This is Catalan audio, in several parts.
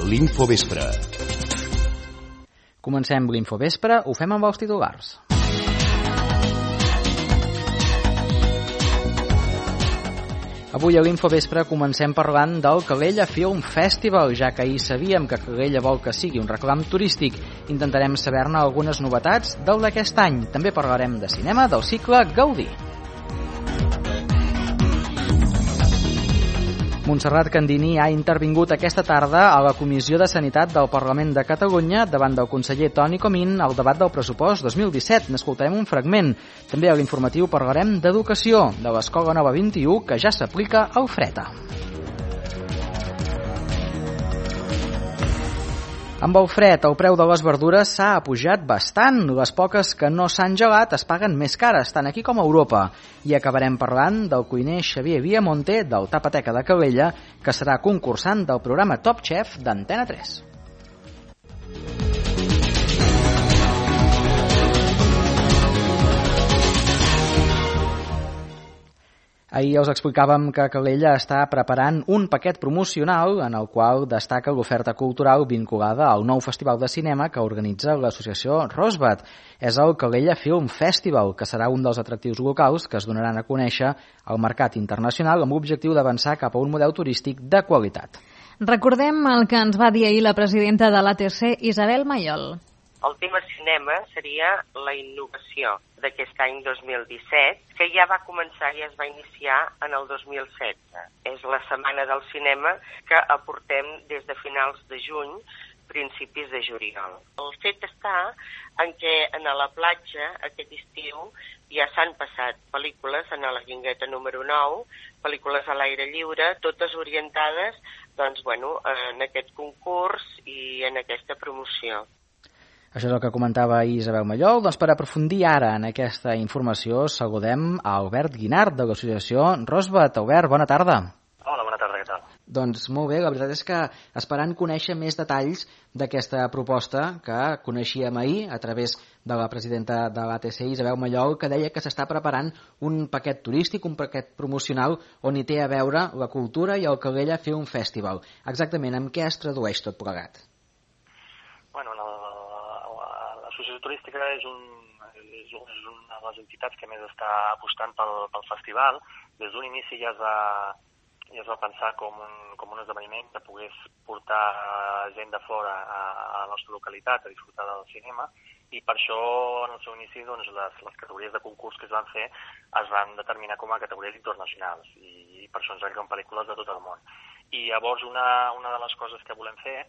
l'Infovespre. Comencem l'Infovespre, ho fem amb els titulars. Avui a l'Infovespre comencem parlant del Calella Film Festival, ja que ahir sabíem que Calella vol que sigui un reclam turístic. Intentarem saber-ne algunes novetats del d'aquest any. També parlarem de cinema del cicle Gaudí. Montserrat Candini ha intervingut aquesta tarda a la Comissió de Sanitat del Parlament de Catalunya davant del conseller Toni Comín al debat del pressupost 2017. N'escoltarem un fragment. També a l'informatiu parlarem d'educació, de l'Escola Nova 21, que ja s'aplica al Freta. Amb el fred, el preu de les verdures s'ha apujat bastant. Les poques que no s'han gelat es paguen més cares, tant aquí com a Europa. I acabarem parlant del cuiner Xavier Viamonte, del Tapateca de Calella, que serà concursant del programa Top Chef d'Antena 3. Ahir us explicàvem que Calella està preparant un paquet promocional en el qual destaca l'oferta cultural vinculada al nou festival de cinema que organitza l'associació Rosbat. És el Calella Film Festival, que serà un dels atractius locals que es donaran a conèixer al mercat internacional amb l'objectiu d'avançar cap a un model turístic de qualitat. Recordem el que ens va dir ahir la presidenta de l'ATC, Isabel Mayol. El tema cinema seria la innovació d'aquest any 2017, que ja va començar i es va iniciar en el 2016. És la Setmana del Cinema que aportem des de finals de juny, principis de juliol. El fet està en què a la platja aquest estiu ja s'han passat pel·lícules en la Guingueta número 9, pel·lícules a l'aire lliure, totes orientades en aquest concurs i en aquesta promoció. Això és el que comentava Isabel Mayol. Doncs per aprofundir ara en aquesta informació saludem a Albert Guinart de l'associació Rosbat. Albert, bona tarda. Hola, bona tarda, què tal? Doncs molt bé, la veritat és que esperant conèixer més detalls d'aquesta proposta que coneixíem ahir a través de la presidenta de l'ATC, Isabel Mayol, que deia que s'està preparant un paquet turístic, un paquet promocional on hi té a veure la cultura i el Calella Film Festival. Exactament, en què es tradueix tot plegat? Bueno, l'associació turística és una de les entitats que més està apostant pel festival. Des d'un inici ja es va pensar com un esdeveniment que pogués portar gent de fora a la nostra localitat a disfrutar del cinema, i per això en el seu inici les categories de concurs que es van fer es van determinar com a categories internacionals, i per això ens agreguen pel·lícules de tot el món. I llavors una de les coses que volem fer,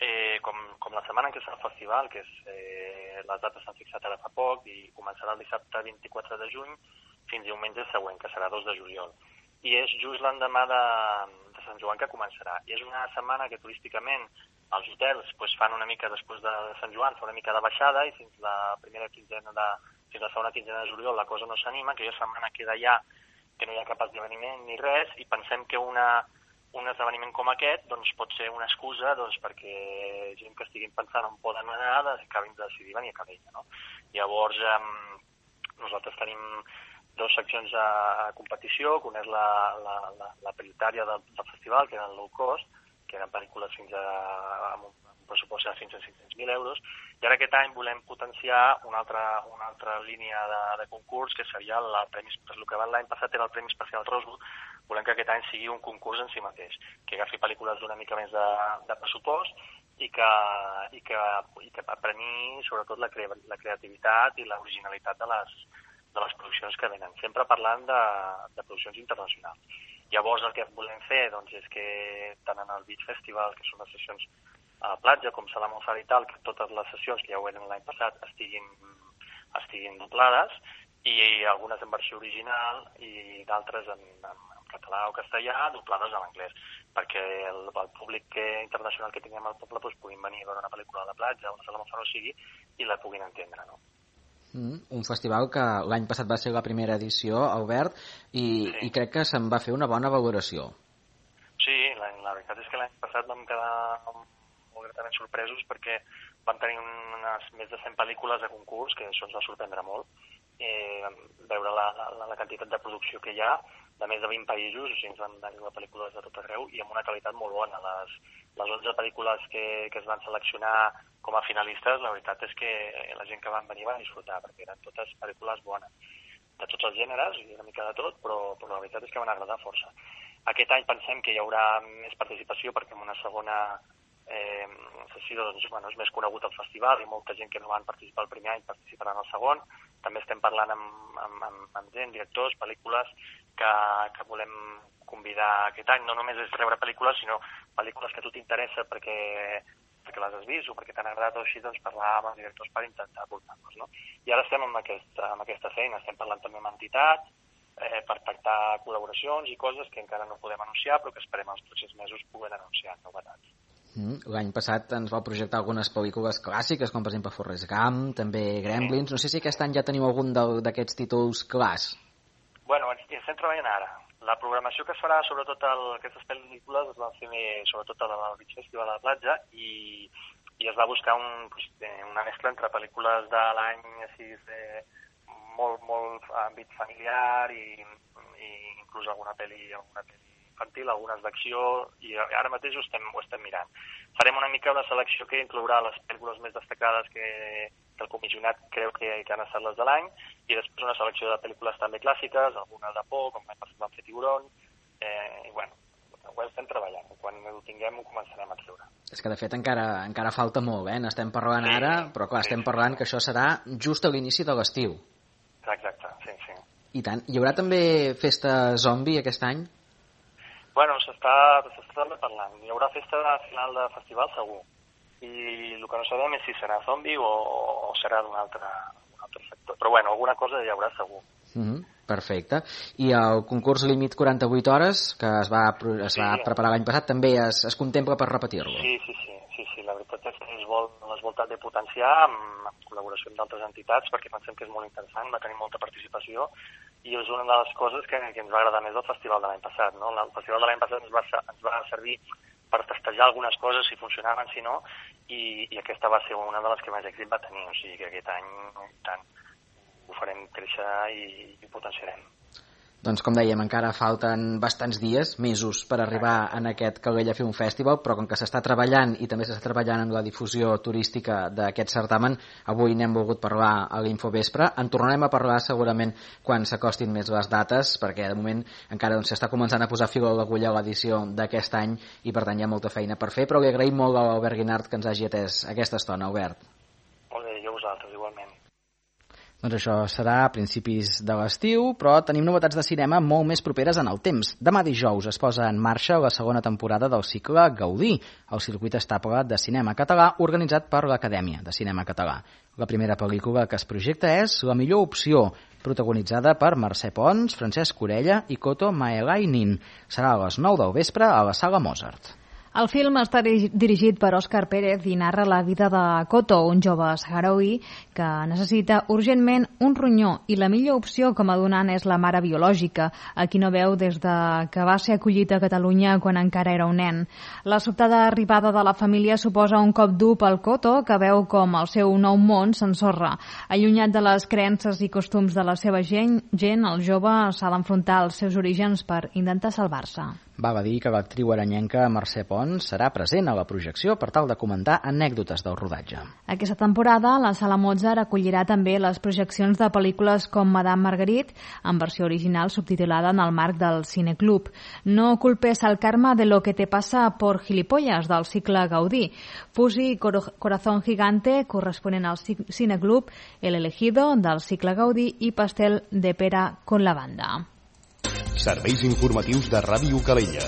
com la setmana en què serà el festival, que les dates s'han fixat ara fa poc i començarà el dissabte 24 de juny fins diumenge següent, que serà 2 de juliol. I és just l'endemà de Sant Joan que començarà. I és una setmana que turísticament els hotels fan una mica, després de Sant Joan, fa una mica de baixada, i fins la segona quinzena de juliol la cosa no s'anima, aquella setmana queda ja que no hi ha cap esdeveniment ni res, i pensem que un esdeveniment com aquest pot ser una excusa perquè gent que estiguin pensant on poden anar acabin de decidir venir a Calella, no? Llavors nosaltres tenim 2 seccions a competició, que una és la prioritària del festival, que eren low cost, que eren pel·lícules amb un pressupost de fins a 500.000 euros, i ara aquest any volem potenciar una altra línia de concurs, que seria el que l'any passat era el Premi Especial Rosewood. Volem que aquest any sigui un concurs en si mateix, que agafi pel·lícules d'una mica més de pressupost i que premi sobretot la creativitat i l'originalitat de les produccions que venen, sempre parlant de produccions internacionals. Llavors el que volem fer és que tant en el Beach Festival, que són les sessions a la platja, com Sala Montsar i tal, que totes les sessions que ja ho eren l'any passat estiguin doblades, i algunes en versió original i d'altres en català o castellà, doblades en anglès, perquè el públic internacional que tinguem al poble puguin venir a veure una pel·lícula a la platja o a la Sala Montsar o sigui, i la puguin entendre, no? Un festival que l'any passat va ser la primera edició, Albert, i crec que se'n va fer una bona valoració. Sí, la veritat és que l'any passat vam quedar molt gratament sorpresos perquè vam tenir més de 100 pel·lícules de concurs, que això ens va sorprendre molt, veure la quantitat de producció que hi ha, de més de 20 països, o sigui, ens van arribar pel·lícules de tot arreu i amb una qualitat molt bona. Les 11 pel·lícules que es van seleccionar com a finalistes, la veritat és que la gent que van venir van disfrutar, perquè eren totes pel·lícules bones, de tots els gèneres i una mica de tot, però la veritat és que van agradar força. Aquest any pensem que hi haurà més participació perquè en una segona sessió és més conegut el festival i molta gent que no van participar el primer any participarà en el segon. També estem parlant amb gent, directors, pel·lícules que volem convidar aquest any. No només és rebre pel·lícules, sinó pel·lícules que a tu t'interessa perquè les has vist o perquè t'han agradat o així, doncs parlar amb els directors per intentar portar-los, no? I ara estem amb aquesta feina, estem parlant també amb entitats per pactar col·laboracions i coses que encara no podem anunciar, però que esperem els pròxims mesos poder anunciar novetats. L'any passat ens vau projectar algunes pel·lícules clàssiques, com per exemple Forrest Gump, també Gremlins. No sé si aquest any ja teniu algun d'aquests títols clars. Bueno, hi estem treballant ara. La programació que es farà, sobretot aquestes pel·lícules, es va fer sobretot al Beach Festival de la Platja i es va buscar una mescla entre pel·lícules de l'any així molt àmbit familiar i inclús alguna pel·li infantil, algunes d'acció, i ara mateix ho estem mirant. Farem una mica una selecció que inclourà les pel·lícules més destacades que el comissionat creu que han estat les de l'any, i després una selecció de pel·lícules també clàssiques, algunes de por, com vam fer Tiburón, i bueno, ho estem treballant. Quan ho tinguem ho començarem a treure. És que de fet encara falta molt, n'estem parlant ara, però clar, estem parlant que això serà just a l'inici de l'estiu. Exacte, sí. I tant. Hi haurà també festa zombi aquest any? Bueno, s'està també parlant. Hi haurà festa final de festival segur. I el que no sabem és si serà zombi o serà d'un altre sector. Però bueno, alguna cosa hi haurà segur. Perfecte. I el concurs límit 48 hores, que es va preparar l'any passat, també es contempla per repetir-lo? Sí, la veritat és que es vol també potenciar amb col·laboració amb d'altres entitats, perquè pensem que és molt interessant, va tenir molta participació, i és una de les coses que ens va agradar més del festival de l'any passat, no? El festival de l'any passat ens va servir per testejar algunes coses, si funcionaven, si no, i aquesta va ser una de les que més èxit va tenir, o sigui que aquest any tant ho farem créixer i ho potenciarem. Doncs com dèiem, encara falten bastants dies, mesos, per arribar en aquest Calella Film Festival, però com que s'està treballant i també s'està treballant en la difusió turística d'aquest certamen, avui n'hem volgut parlar a l'Infovespre. En tornarem a parlar segurament quan s'acostin més les dates, perquè de moment encara s'està començant a posar fil a l'agulla a l'edició d'aquest any i per tant hi ha molta feina per fer, però li agraïm molt a l'Albert Guinart que ens hagi atès aquesta estona. Albert. Molt bé, i a vosaltres igualment. Doncs això serà a principis de l'estiu, però tenim novetats de cinema molt més properes en el temps. Demà dijous es posa en marxa la segona temporada del cicle Gaudí, el circuit estable de cinema català organitzat per l'Acadèmia de Cinema Català. La primera pel·lícula que es projecta és La millor opció, protagonitzada per Mercè Pons, Francesc Orella i Coto Maelainin. Serà a les 9 del vespre a la Sala Mozart. El film està dirigit per Òscar Pérez i narra la vida de Coto, un jove saharaui que necessita urgentment un ronyó i la millor opció com a donant és la mare biològica, a qui no veu des que va ser acollit a Catalunya quan encara era un nen. La sobtada arribada de la família suposa un cop dur pel Coto, que veu com el seu nou món s'ensorra. Allunyat de les creences i costums de la seva gent, el jove s'ha d'enfrontar als seus orígens per intentar salvar-se. Val a dir que l'actriu aranyenca Mercè Pons serà present a la projecció per tal de comentar anècdotes del rodatge. Aquesta temporada, la Sala Mozart acollirà també les projeccions de pel·lícules com Madame Marguerite, en versió original subtitulada en el marc del Cineclub. No culpes al karma de lo que te pasa por gilipollas, del cicle Gaudí. Fusi Corazón Gigante, corresponent al Cineclub, El elegido, del cicle Gaudí, i Pastel de pera con la banda. Serveis informatius de Ràdio Calella.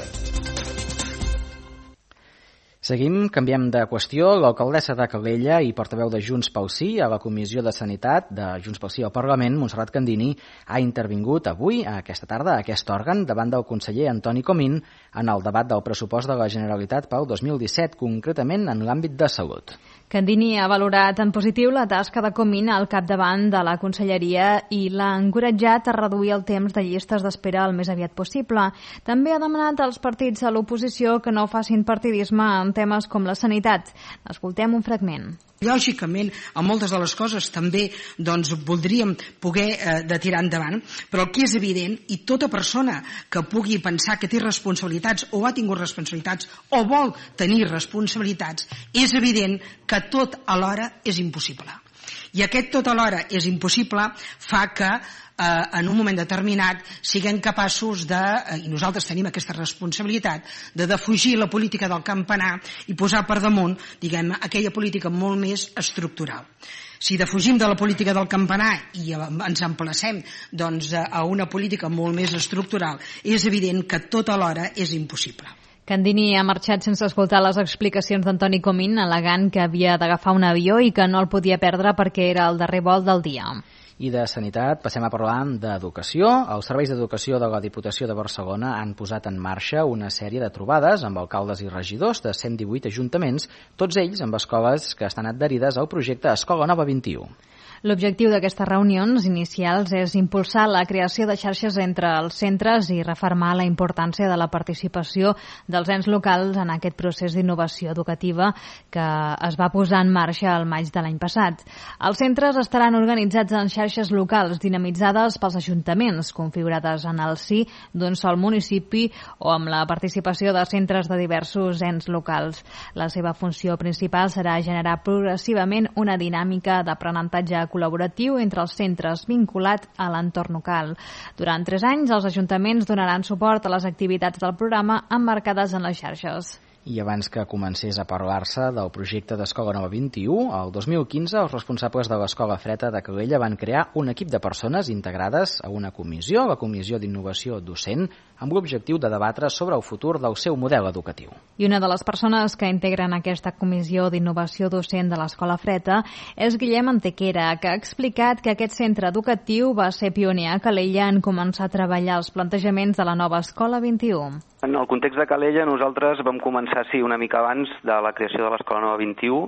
Seguim, canviem de qüestió. L'alcaldessa de Calella i portaveu de Junts pel Sí a la Comissió de Sanitat de Junts pel Sí al Parlament, Montserrat Candini, ha intervingut avui, aquesta tarda, a aquest òrgan, davant del conseller Antoni Comín en el debat del pressupost de la Generalitat pel 2017, concretament en l'àmbit de salut. Candini ha valorat en positiu la tasca de Comín al capdavant de la conselleria i l'ha encoratjat a reduir el temps de llistes d'espera el més aviat possible. També ha demanat als partits a l'oposició que no facin partidisme en temes com la sanitat. Escoltem un fragment. Lògicament, a moltes de les coses també voldríem poder de tirar endavant, però el que és evident, i tota persona que pugui pensar que té responsabilitats o ha tingut responsabilitats o vol tenir responsabilitats, és evident que tot alhora és impossible. I aquest tot alhora és impossible fa que en un moment determinat siguem capaços i nosaltres tenim aquesta responsabilitat, de defugir la política del campanar i posar per damunt, diguem, aquella política molt més estructural. Si defugim de la política del campanar i ens emplacem a una política molt més estructural, és evident que tot alhora és impossible. Candini ha marxat sense escoltar les explicacions d'Antoni Comín, al·legant que havia d'agafar un avió i que no el podia perdre perquè era el darrer vol del dia. I de sanitat passem a parlar d'educació. Els serveis d'educació de la Diputació de Barcelona han posat en marxa una sèrie de trobades amb alcaldes i regidors de 118 ajuntaments, tots ells amb escoles que estan adherides al projecte Escola Nova 21. L'objectiu d'aquestes reunions inicials és impulsar la creació de xarxes entre els centres i refermar la importància de la participació dels ens locals en aquest procés d'innovació educativa que es va posar en marxa al maig de l'any passat. Els centres estaran organitzats en xarxes locals dinamitzades pels ajuntaments, configurades en el si d'un sol municipi o amb la participació de centres de diversos ens locals. La seva funció principal serà generar progressivament una dinàmica d'aprenentatge col·laboratiu entre els centres vinculat a l'entorn local. Durant 3 anys, els ajuntaments donaran suport a les activitats del programa emmarcades en les xarxes. I abans que comencés a parlar-se del projecte d'Escola Nova 21, el 2015 els responsables de l'Escola Freta de Calella van crear un equip de persones integrades a una comissió, la Comissió d'Innovació Docent, amb l'objectiu de debatre sobre el futur del seu model educatiu. I una de les persones que integren aquesta Comissió d'Innovació Docent de l'Escola Freta és Guillem Antequera, que ha explicat que aquest centre educatiu va ser pioner a Calella en començar a treballar els plantejaments de la nova Escola 21. En el context de Calella, nosaltres vam començar, una mica abans de la creació de l'Escola Nova 21.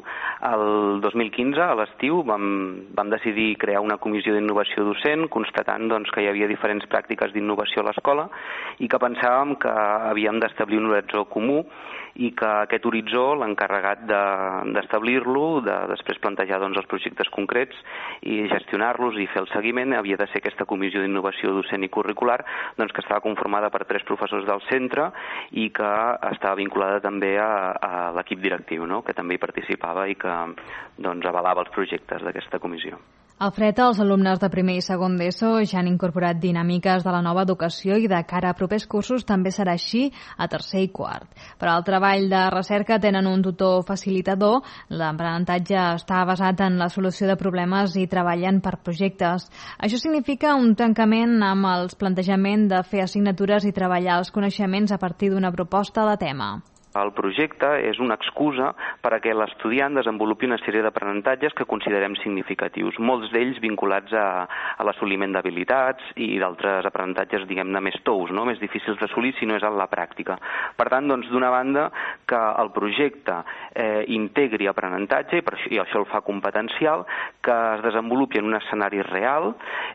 El 2015, a l'estiu, vam decidir crear una comissió d'innovació docent, constatant que hi havia diferents pràctiques d'innovació a l'escola i que pensàvem que havíem d'establir un horitzó comú i que aquest horitzó, l'encarregat d'establir-lo, de després plantejar els projectes concrets i gestionar-los i fer el seguiment, havia de ser aquesta comissió d'innovació docent i curricular, que estava conformada per 3 professors del centre i que estava vinculada també a l'equip directiu, que també hi participava i que avalava els projectes d'aquesta comissió. Al Freta, els alumnes de primer i segon d'ESO ja han incorporat dinàmiques de la nova educació i de cara a propers cursos també serà així a tercer i quart. Per al treball de recerca tenen un tutor facilitador, l'aprenentatge està basat en la solució de problemes i treballen per projectes. Això significa un tancament amb el plantejament de fer assignatures i treballar els coneixements a partir d'una proposta de tema. El projecte és una excusa per a que l'estudiant desenvolupi una sèrie d'aprenentatges que considerem significatius, molts d'ells vinculats a l'assoliment d'habilitats i d'altres aprenentatges, diguem-ne, més tous, més difícils d'assolir si no és en la pràctica. Per tant, d'una banda, que el projecte integri aprenentatge, i això el fa competencial, que es desenvolupi en un escenari real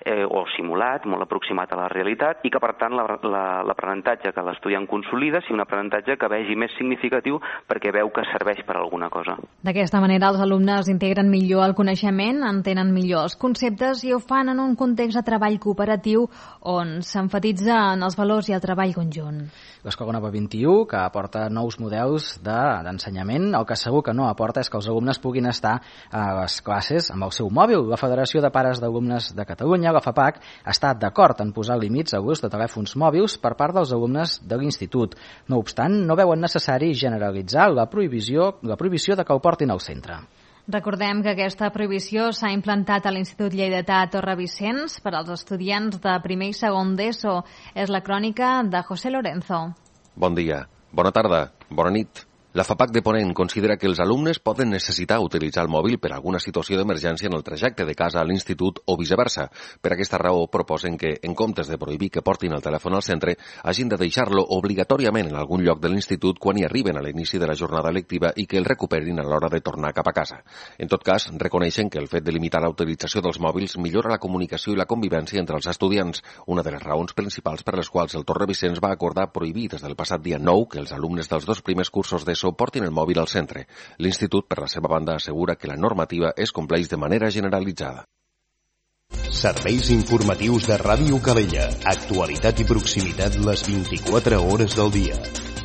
o simulat, molt aproximat a la realitat, i que, per tant, l'aprenentatge que l'estudiant consolida sigui un aprenentatge que vegi més significatiu perquè veu que serveix per alguna cosa. D'aquesta manera, els alumnes integren millor el coneixement, entenen millor els conceptes i ho fan en un context de treball cooperatiu on s'emfatitza en els valors i el treball conjunt. L'Escola Nova 21, que aporta nous models d'ensenyament, el que segur que no aporta és que els alumnes puguin estar a les classes amb el seu mòbil. La Federació de Pares d'Alumnes de Catalunya, la FAPAC, està d'acord en posar límits a l'ús de telèfons mòbils per part dels alumnes de l'institut. No obstant, no veuen necessari generalitzar la prohibició de que el portin al centre. Recordem que aquesta prohibició s'ha implantat a l'Institut Lleidatà Torre Vicenç per als estudiants de primer i segon d'ESO. És la crònica de José Lorenzo. Bon dia, bona tarda, bona nit. La FAPAC de Ponent considera que els alumnes poden necessitar utilitzar el mòbil per alguna situació d'emergència en el trajecte de casa a l'institut o viceversa. Per aquesta raó proposen que, en comptes de prohibir que portin el telèfon al centre, hagin de deixar-lo obligatòriament en algun lloc de l'institut quan hi arriben a l'inici de la jornada lectiva i que el recuperin a l'hora de tornar cap a casa. En tot cas, reconeixen que el fet de limitar la utilització dels mòbils millora la comunicació i la convivència entre els estudiants, una de les raons principals per les quals el Torre Vicenç va acordar prohibir des del passat dia 9 que els alumnes dels 2 primers cursos d'ESO Carbassó portin el mòbil al centre. L'Institut, per la seva banda, assegura que la normativa es compleix de manera generalitzada. Serveis informatius de Ràdio Calella. Actualitat i proximitat les 24 hores del dia.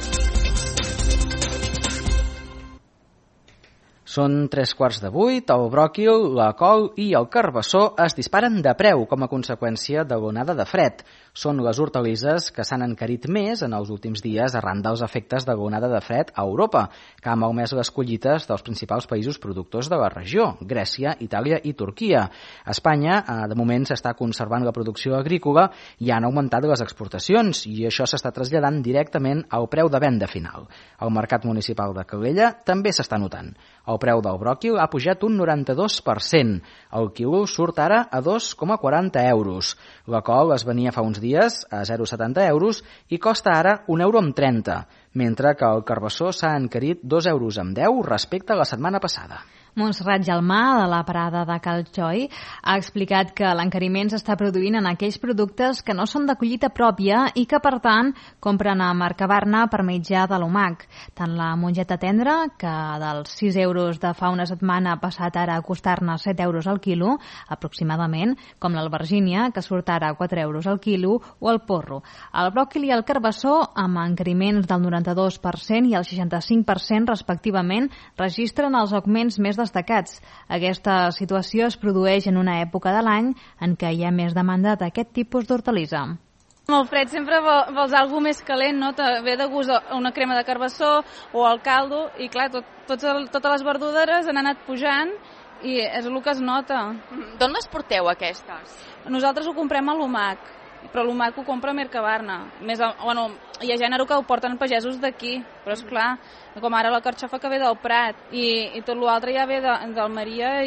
Són 7:45, el bròquil, la col i el carbassó es disparen de preu com a conseqüència de l'onada de fred. Són les hortalisses que s'han encarit més en els últims dies arran dels efectes de l'onada de fred a Europa, que ha malmès les collites dels principals països productors de la regió, Grècia, Itàlia i Turquia. A Espanya, de moment, s'està conservant la producció agrícola i han augmentat les exportacions, i això s'està traslladant directament al preu de venda final. Al mercat municipal de Calella també s'està notant. El preu del bròquil ha pujat un 92%. El quilo surt ara a 2,40 euros. La col es venia fa uns dies a 0,70 euros i costa ara 1,30 €, mentre que el carbassó s'ha encarit 2,10 € respecte a la setmana passada. Montserrat Gelmà, de la parada de Calxoi, ha explicat que l'encariment s'està produint en aquells productes que no són de collita pròpia i que, per tant, compren a Mercabarna per mitjà de l'OMAC. Tant la mongeta tendra, que dels 6 euros de fa una setmana ha passat ara a costar-ne 7 euros al quilo, aproximadament, com l'albergínia, que surt ara a 4 euros al quilo, o el porro. El bròquil i el carbassó, amb encariments del 92% i el 65% respectivament, registren els augments més destacats. Aquesta situació es produeix en una època de l'any en què hi ha més demanda d'aquest tipus d'hortalissa. Amb el fred sempre vols alguna més calent, no? Ve de gust una crema de carbassó o el caldo, i clar, totes les verduderes han anat pujant i és el que es nota. D'on les porteu, aquestes? Nosaltres ho comprem a l'OMAC, però l'OMAC ho compra a Mercabarna. Hi ha gènere que ho porten pagesos d'aquí, però és clar, com ara la carxofa que ve del Prat i tot l'altre ja ve d'Almeria.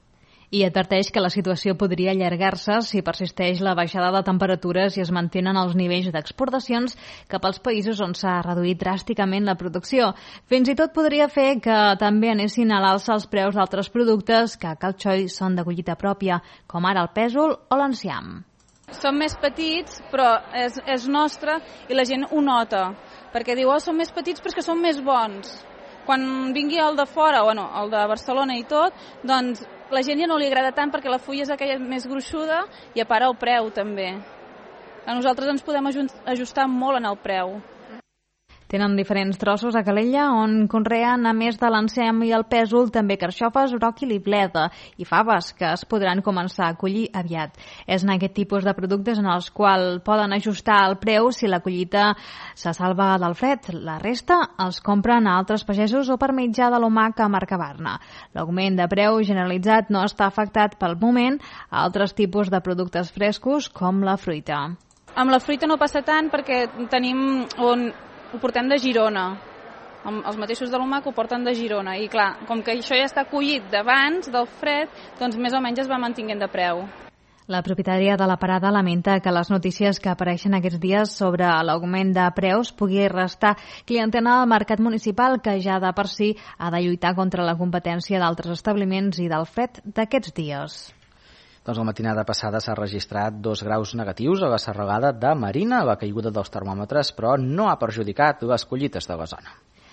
I adverteix que la situació podria allargar-se si persisteix la baixada de temperatures i es mantenen els nivells d'exportacions cap als països on s'ha reduït dràsticament la producció. Fins i tot podria fer que també anessin a l'alça els preus d'altres productes que a Calxoi són de collita pròpia, com ara el pèsol o l'enciam. Són més petits, però és nostre i la gent ho nota, perquè diu, són més petits però és que són més bons. Quan vingui el de fora, el de Barcelona i tot, doncs la gent ja no li agrada tant perquè la fulla és aquella més gruixuda i a part el preu també. A nosaltres ens podem ajustar molt en el preu. Tenen diferents trossos a Calella on conreen, a més de l'enciam i el pèsol, també carxofes, bròquil i bleda i faves, que es podran començar a collir aviat. És en aquest tipus de productes en els quals poden ajustar el preu si la collita se salva del fred. La resta els compren a altres pagesos o per mitjà de l'OMAC a Mercabarna. L'augment de preu generalitzat no està afectat pel moment a altres tipus de productes frescos com la fruita. Amb la fruita no passa tant perquè tenim ho portem de Girona. Els mateixos de l'OMAC ho porten de Girona. I clar, com que això ja està collit d'abans del fred, doncs més o menys es va mantinguent de preu. La propietària de la parada lamenta que les notícies que apareixen aquests dies sobre l'augment de preus pugui restar clientela al mercat municipal, que ja de per si ha de lluitar contra la competència d'altres establiments i del fred d'aquests dies. Doncs la matinada passada s'ha registrat 2 graus negatius a la serralada de Marina. La caiguda dels termòmetres, però, no ha perjudicat les collites de la zona.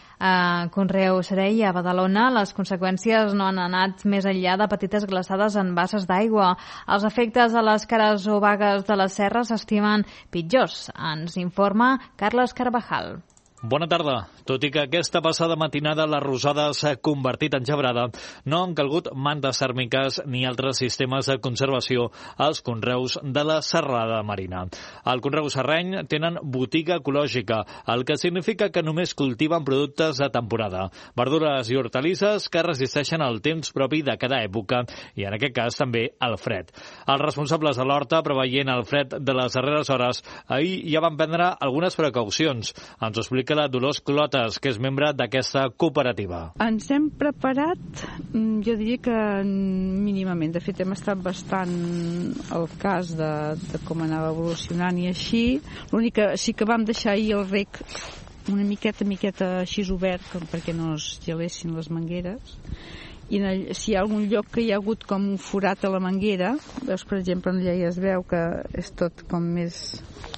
A Conreu Serei, a Badalona, les conseqüències no han anat més enllà de petites glaçades en basses d'aigua. Els efectes a les cares o vagues de les serres s'estimen pitjors, ens informa Carles Carvajal. Bona tarda. Tot i que aquesta passada matinada la rosada s'ha convertit en gebrada, no han calgut mantes tèrmiques ni altres sistemes de conservació als conreus de la serrada marina. Al conreu serreny tenen botiga ecològica, el que significa que només cultiven productes de temporada, verdures i hortalisses que resisteixen el temps propi de cada època i, en aquest cas, també el fred. Els responsables de l'horta, preveient el fred de les darreres hores, ahir ja van prendre algunes precaucions. Ens ho explica la Dolors Clotes, que és membre d'aquesta cooperativa. Ens hem preparat, jo diria que mínimament. De fet, hem estat bastant al cas de com anava evolucionant i així. L'únic que sí que vam deixar ahir el rec una miqueta així obert perquè no es gelessin les mangueres. I si hi ha algun lloc que hi ha hagut com un forat a la manguera, veus, per exemple, allà ja es veu que és tot com més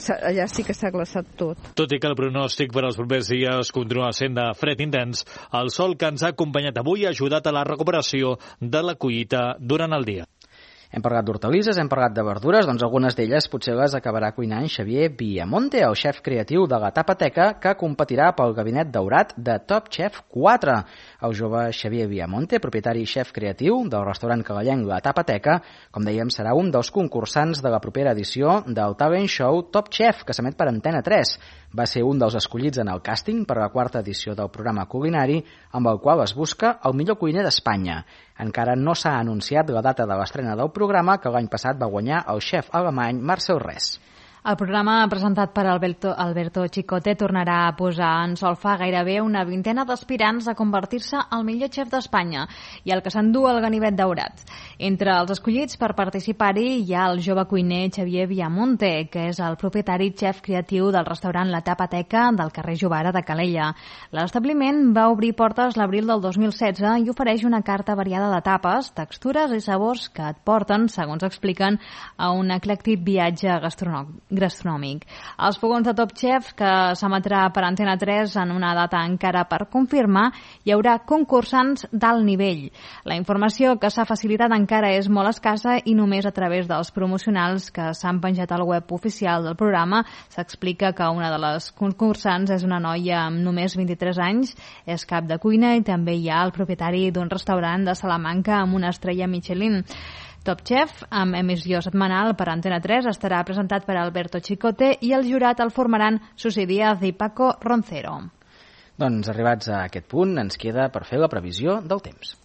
allà sí que s'ha glaçat tot. Tot i que el pronòstic per als propers dies continua sent de fred intens, el sol que ens ha acompanyat avui ha ajudat a la recuperació de la collita durant el dia. Hem parlat d'hortalisses, hem parlat de verdures, doncs algunes d'elles potser les acabarà cuinant Xavier Villamonte, el xef creatiu de la Tapateca, que competirà pel gabinet daurat de Top Chef 4. El jove Xavier Villamonte, propietari i xef creatiu del restaurant calalenc La Tapateca, com dèiem, serà un dels concursants de la propera edició del talent show Top Chef, que s'emet per Antena 3. Va ser un dels escollits en el càsting per a la 4ª edició del programa culinari, amb el qual es busca el millor cuiner d'Espanya. Encara no s'ha anunciat la data de l'estrena del programa, que l'any passat va guanyar el xef alemany Marcel Res. El programa presentat per Alberto Chicote tornarà a posar en solfa gairebé una vintena d'aspirants a convertir-se al millor xef d'Espanya i el que s'endú el ganivet daurat. Entre els escollits per participar-hi hi ha el jove cuiner Xavier Villamonte, que és el propietari xef creatiu del restaurant La Tapateca del carrer Jovara de Calella. L'establiment va obrir portes l'abril del 2016 i ofereix una carta variada de tapes, textures i sabors que et porten, segons expliquen, a un eclèctic viatge gastronòmic. Els fogons de Top Chef, que s'emetrà per Antena 3 en una data encara per confirmar, hi haurà concursants d'alt nivell. La informació que s'ha facilitat encara és molt escassa i només a través dels promocionals que s'han penjat al web oficial del programa s'explica que una de les concursants és una noia amb només 23 anys, és cap de cuina i també hi ha el propietari d'un restaurant de Salamanca amb una estrella Michelin. Top Chef, amb emissió setmanal per Antena 3, estarà presentat per Alberto Chicote i el jurat el formaran Susi Díaz i Paco Roncero. Doncs arribats a aquest punt, ens queda per fer la previsió del temps.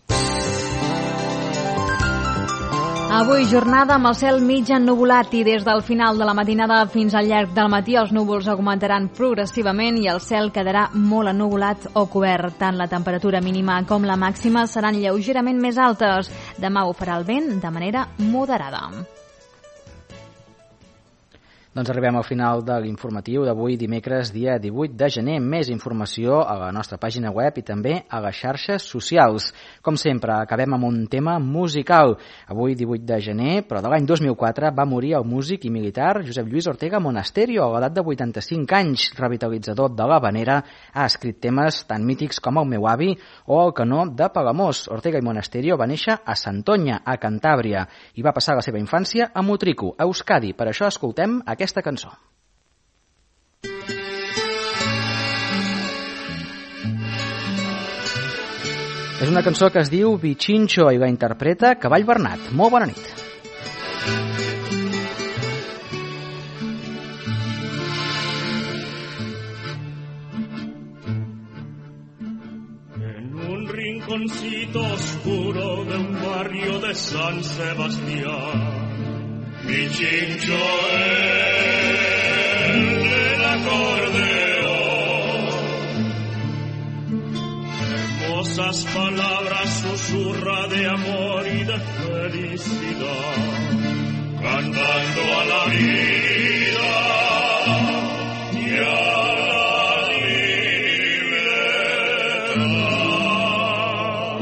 Avui jornada amb el cel mig ennuvolat i des del final de la matinada fins al llarg del matí els núvols augmentaran progressivament i el cel quedarà molt ennuvolat o cobert. Tant la temperatura mínima com la màxima seran lleugerament més altes. Demà ho farà el vent de manera moderada. Doncs arribem al final de l'informatiu d'avui, dimecres, dia 18 de gener. Més informació a la nostra pàgina web i també a les xarxes socials. Com sempre, acabem amb un tema musical. Avui, 18 de gener, però de l'any 2004, va morir el músic i militar Josep Lluís Ortega Monasterio, a l'edat de 85 anys. Revitalitzador de l'Havanera, ha escrit temes tan mítics com El meu avi o El canó de Palamós. Ortega i Monasterio va néixer a Santoña, a Cantàbria, i va passar la seva infància a Motrico, a Euskadi. Per això escoltem aquesta cançó. És una cançó que es diu Bichincho i la interpreta Cavall Bernat. Molt bona nit. En un rinconcito oscuro de un barrio de San Sebastián, Bichincho el acordeón, hermosas palabras susurra de amor y de felicidad, cantando a la vida y a la libertad.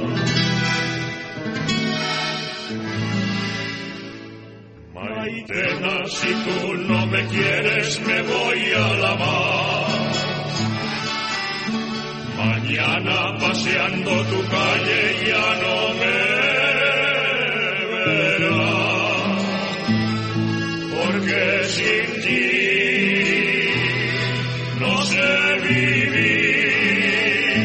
Maitena, si tú no me quieres, me voy a la mar. Mañana paseando tu calle ya no me verás, porque sin ti no sé vivir.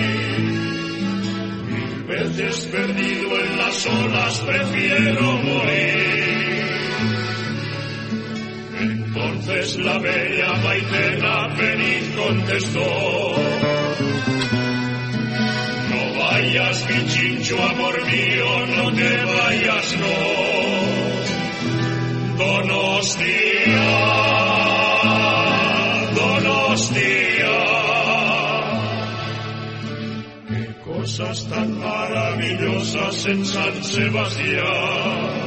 1000 veces perdido en las olas prefiero morir. Entonces la bella Maitena feliz contestó: no vayas, Bichincho, amor mío, no te vayas, no. Donostia, Donostia. Qué cosas tan maravillosas en San Sebastián.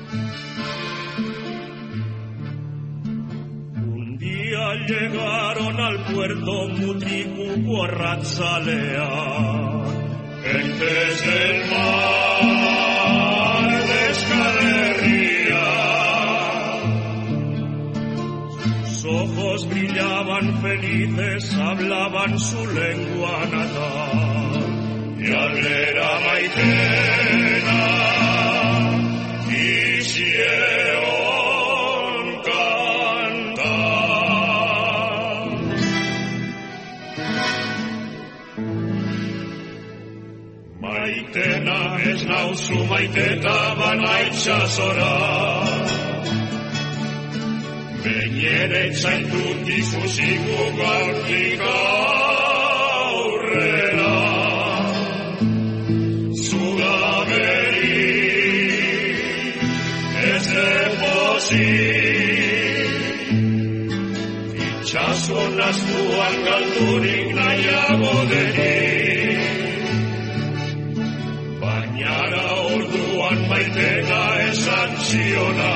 Llegaron morrazzalea, gentes del mar descarrería. Sus ojos brillaban felices, hablaban su lengua natal, y al ver a Maitena hicieron cantar. Maitena ez nauzu maiteta banaitza zora, Beñere zaitut izuziku gaurtik aurrera. Zugaberi ez depozik, itxaso naztuan galdurik nahiago denik. Bainara orduan Maitena esan ziona,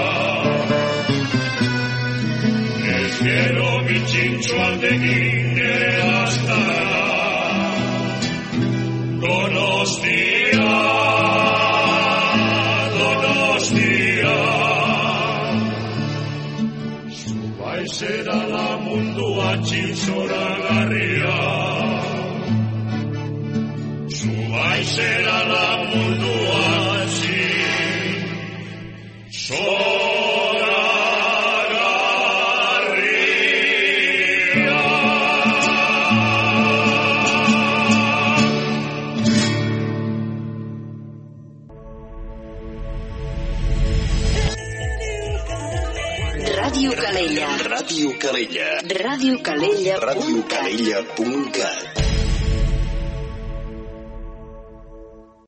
gero bitxintxo aldekin ere aztara. Donostia, Donostia, zubaizera la mundua txintzoragarria. Zubaizera la mundua txintzoragarria. Ràdio Calella. Ràdio Calella. Ràdio Calella. radiocalella.cat